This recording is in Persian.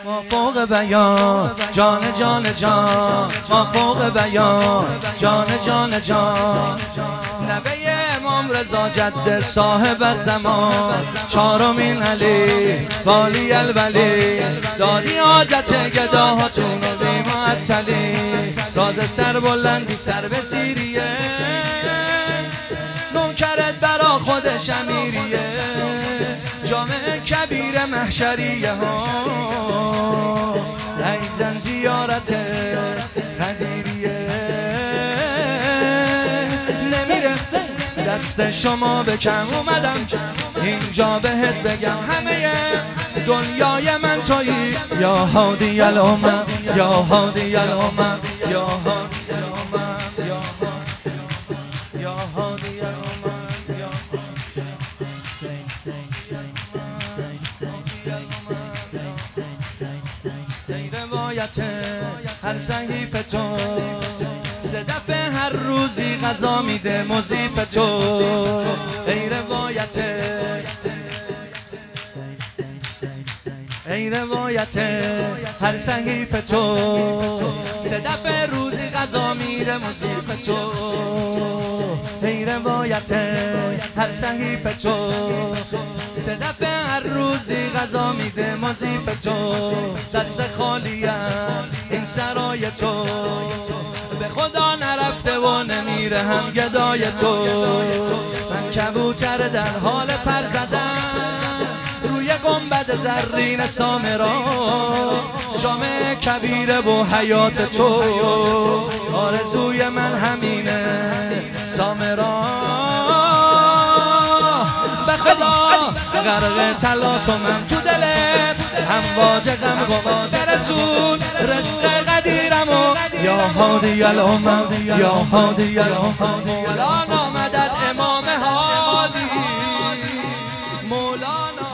ما فوق بیان جان جان جان، ما فوق بیان جان جان جان. نبی امام رضا جد صاحب زمان، چهارمین علی والی الولی، دادی حاجت گداهاتون و بی معطلی، راز سر بلندی سر به سیریه، نوکرت برا خودش امیریه، جامع کبیر محشریه ها، ایزن زیارت قدیریه. نمیره دست شما به کم، اومدم اینجا بهت بگم همه دنیای من تویی، یا هادی الامم یا هادی الامم یا هادی الامم یا هادی الامم. ای روایت هر صحیف تو، صدف هر روزی غذا میده مضیف تو. ای روایت ای روایت هر صحیف تو، صدف روزی غذا میره مضیف تو. ای روایت هر صحیف تو، صدف هر روزی غذا میده مضیف تو. دست خالیم این سرای تو، به خدا نرفته و نمیره هم گدای تو. من کبوتر در حال پر زدن روی گنبد زرین سامرا، جامع کبیره و حیات تو، آرزوی من همینه سامرا. به خدا غرق طلات و من تو دلت، امواج غم قباد رسول رزق قدیرم و یا هادی الامم یا هادی الامم. مولانا مدد امام هادی، مولانا